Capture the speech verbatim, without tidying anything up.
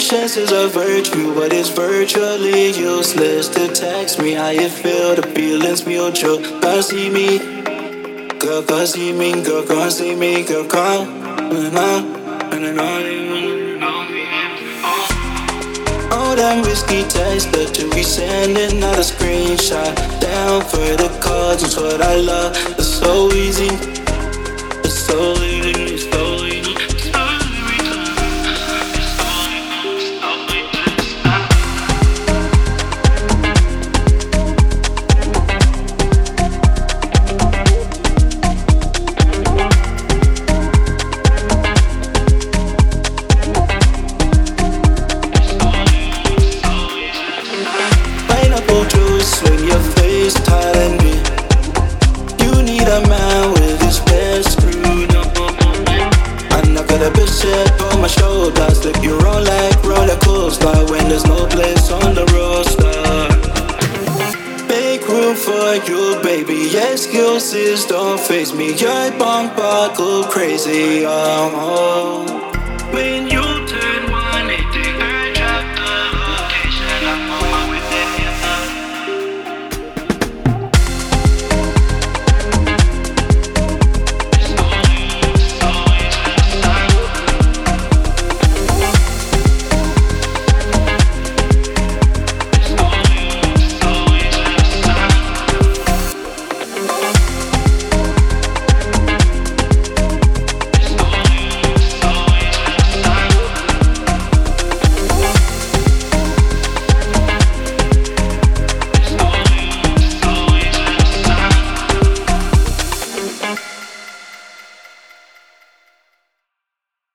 Patience is a virtue, but it's virtually useless to text me how you feel. The feeling's mutual. Can't see me, girl, can't see me, girl, can't see me, girl, can't. All that whiskey taste, but to be sending out a screenshot. Down for the cards, it's what I love. It's so easy, it's so easy, it's so easy. Pineapple juice when your face telling me you need a man with his best screwed up. And I got a big shit on my shoulders, slip you roll like roller coaster when there's no place on the roster. Make room for you, baby. Excuses don't face me. Your bumper go crazy. Oh, oh. When you